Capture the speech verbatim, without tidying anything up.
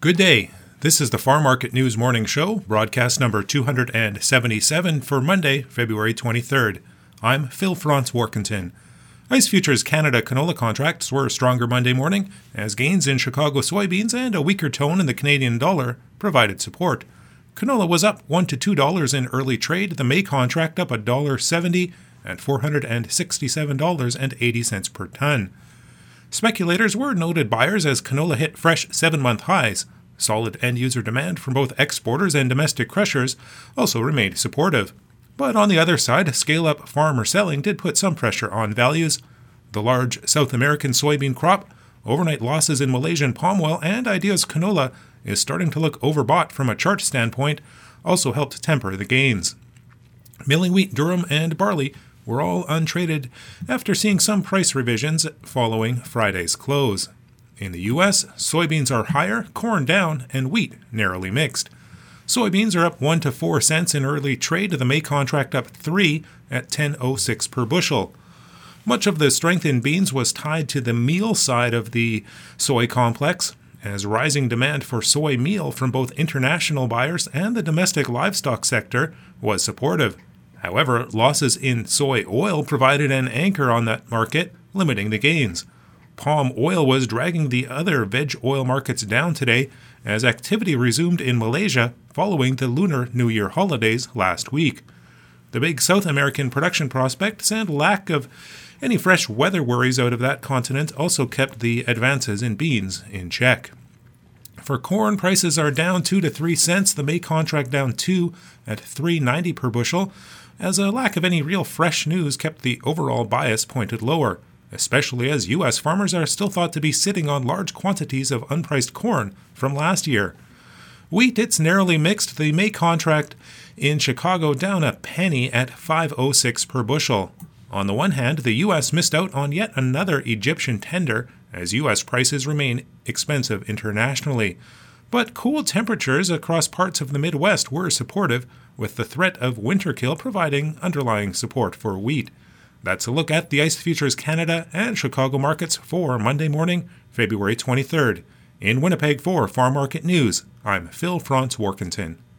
Good day. This is the Farm Market News Morning Show, broadcast number two hundred seventy-seven for Monday, February twenty-third. I'm Phil Franz Warkentin. ICE Futures Canada canola contracts were stronger Monday morning, as gains in Chicago soybeans and a weaker tone in the Canadian dollar provided support. Canola was up one to two dollars in early trade, the May contract up one dollar seventy at four hundred sixty-seven dollars and eighty cents per ton. Speculators were noted buyers as canola hit fresh seven-month highs. Solid end-user demand from both exporters and domestic crushers also remained supportive. But on the other side, scale-up farmer selling did put some pressure on values. The large South American soybean crop, overnight losses in Malaysian palm oil, and Idea's canola is starting to look overbought from a chart standpoint, also helped temper the gains. Milling wheat, durum, and barley were all untraded after seeing some price revisions following Friday's close. In the U S, soybeans are higher, corn down, and wheat narrowly mixed. Soybeans are up one to four cents in early trade, the May contract up three at ten oh six per bushel. Much of the strength in beans was tied to the meal side of the soy complex, as rising demand for soy meal from both international buyers and the domestic livestock sector was supportive. However, losses in soy oil provided an anchor on that market, limiting the gains. Palm oil was dragging the other veg oil markets down today as activity resumed in Malaysia following the Lunar New Year holidays last week. The big South American production prospects and lack of any fresh weather worries out of that continent also kept the advances in beans in check. For corn, prices are down two to three cents, the May contract down two at three ninety per bushel, as a lack of any real fresh news kept the overall bias pointed lower, especially as U S farmers are still thought to be sitting on large quantities of unpriced corn from last year. Wheat, it's narrowly mixed, the May contract in Chicago down a penny at five oh six per bushel. On the one hand, the U S missed out on yet another Egyptian tender, as U S prices remain expensive internationally. But cool temperatures across parts of the Midwest were supportive, with the threat of winter kill providing underlying support for wheat. That's a look at the ICE Futures Canada and Chicago markets for Monday morning, February twenty-third. In Winnipeg for Farm Market News, I'm Phil Franz Warkentin.